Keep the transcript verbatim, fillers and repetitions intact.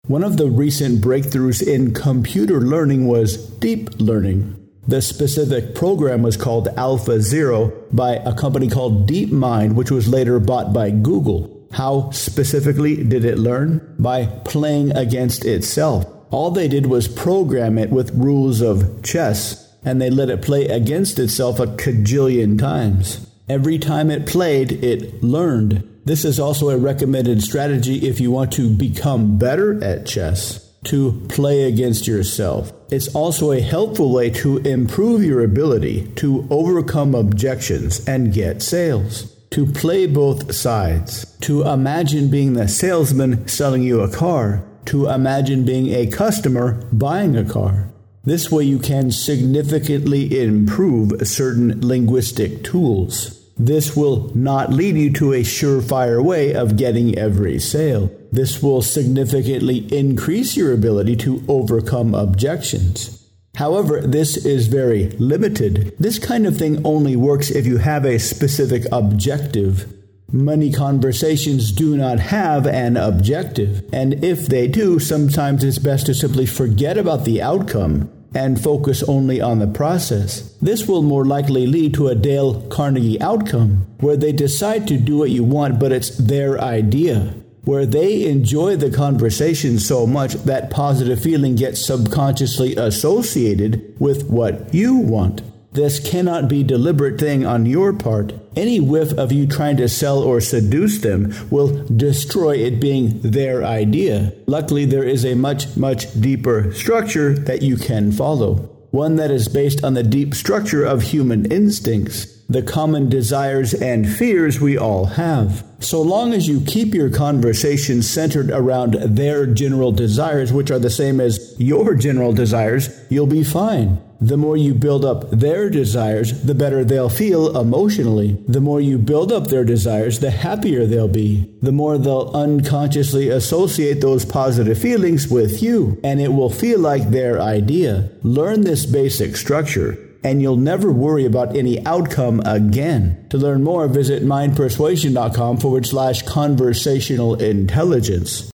One of the recent breakthroughs in computer learning was deep learning. The specific program was called AlphaZero by a company called DeepMind, which was later bought by Google. How specifically did it learn? By playing against itself. All they did was program it with rules of chess, and they let it play against itself a cajillion times. Every time it played, it learned. This is also a recommended strategy if you want to become better at chess, to play against yourself. It's also a helpful way to improve your ability to overcome objections and get sales, to play both sides, to imagine being the salesman selling you a car, to imagine being a customer buying a car. This way you can significantly improve certain linguistic tools. This will not lead you to a surefire way of getting every sale. This will significantly increase your ability to overcome objections. However, this is very limited. This kind of thing only works if you have a specific objective. Many conversations do not have an objective, and if they do, sometimes it's best to simply forget about the outcome and focus only on the process. This will more likely lead to a Dale Carnegie outcome, where they decide to do what you want, but it's their idea, where they enjoy the conversation so much that positive feeling gets subconsciously associated with what you want. This cannot be a deliberate thing on your part. Any whiff of you trying to sell or seduce them will destroy it being their idea. Luckily, there is a much, much deeper structure that you can follow. One that is based on the deep structure of human instincts, the common desires and fears we all have. So long as you keep your conversation centered around their general desires, which are the same as your general desires, you'll be fine. The more you build up their desires, the better they'll feel emotionally. The more you build up their desires, the happier they'll be. The more they'll unconsciously associate those positive feelings with you, and it will feel like their idea. Learn this basic structure, and you'll never worry about any outcome again. To learn more, visit mindpersuasion.com forward slash conversational intelligence.